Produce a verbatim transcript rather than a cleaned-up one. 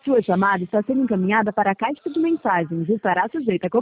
Sua chamada está sendo encaminhada para a caixa de mensagens e estará sujeita a